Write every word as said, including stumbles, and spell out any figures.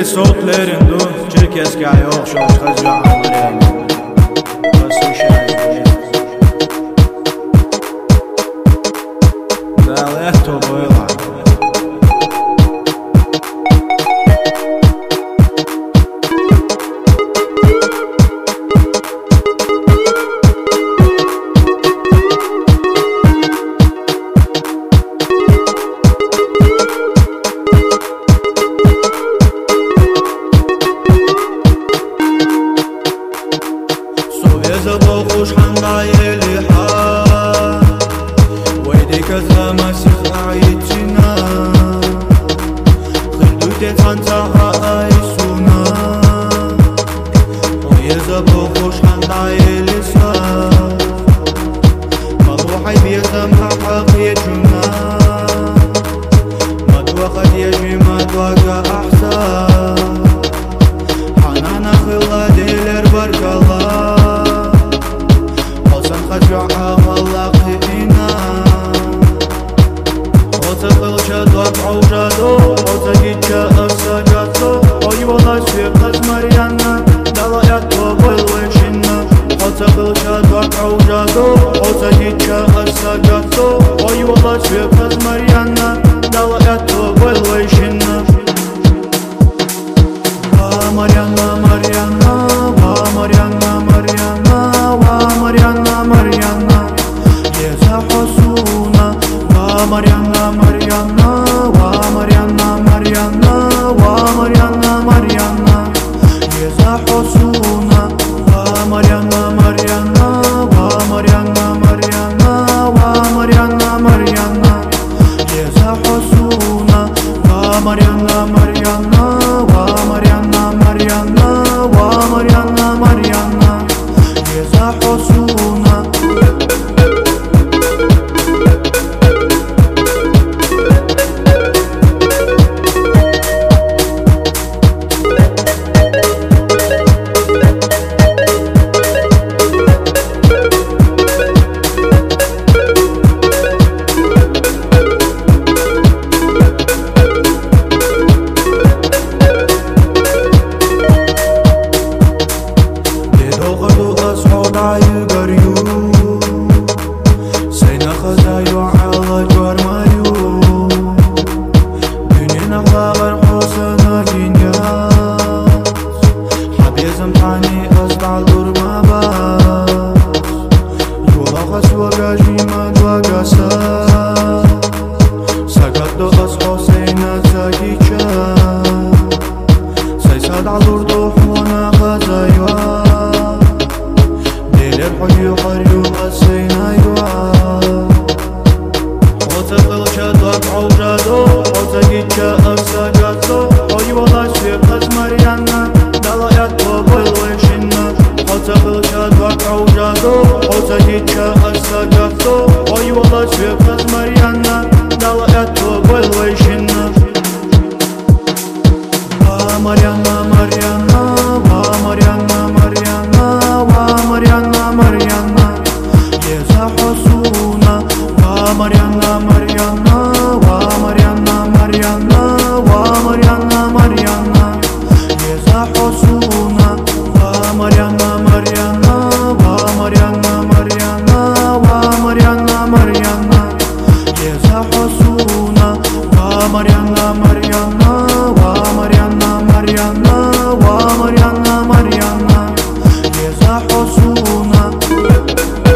Eli soğutlarındu Çirkeski ayok şoş kızca amarem Basu şahit Dalehto boyla زبوخوش حنقاي لحا ويديك زمسخ عيتنا خلدو تتانتا عايسونا ويا زبوخوش حنقاي لسا مضوحي بيزم حق يجونا مدوخد يجي مدوك أحسان حنانا خلا ديلر برك الله خجعها والله وتقل شدوك عوجادو وتجيك أسجاتو ويولا سيقز مريانا دلائتو بالوشنا وتقل شدوك عوجادو وتجيك أسجاتو ويولا سيقز مريانا دلائتو بالوشنا ومريانا مريانا ومريانا مريانا ومريانا مريانا يزحسونا ومريانا مريانا ومريانا مريانا ومريانا مريانا يزحسونا ومريانا مريانا ومريانا مريانا ومريانا مريانا يزحسونا ومريانا مريانا ومريانا مريانا ومريانا مريانا يزحسونا يقريو سينا خزايو على جوار مايو بنينا غاغر حسنا لينياس حبيزم حاني أصدع الدرما باس يولا خس وقاجي مدوغا ساس ساقدو أصحو سينا زاكيشا سيساد عالوردو حونا غزايو حيو حيو قسينا يوا وتقل شدوك عوجادو وتجيك أسجاتو ويولا سيقز مريانا دلائتو بالوشنا وتقل شدوك عوجادو وتجيك أسجاتو ويولا سيقز مريانا دلائتو بالوشنا ومريانا مريانا ومريانا مريانا ومريانا مريانا يزحسونا ومريانا مريانا ومريانا مريانا ومريانا مريانا يزحسونا ومريانا مريانا ومريانا مريانا ومريانا مريانا يزحسونا ومريانا مريانا ومريانا مريانا ومريانا مريانا يزحسونا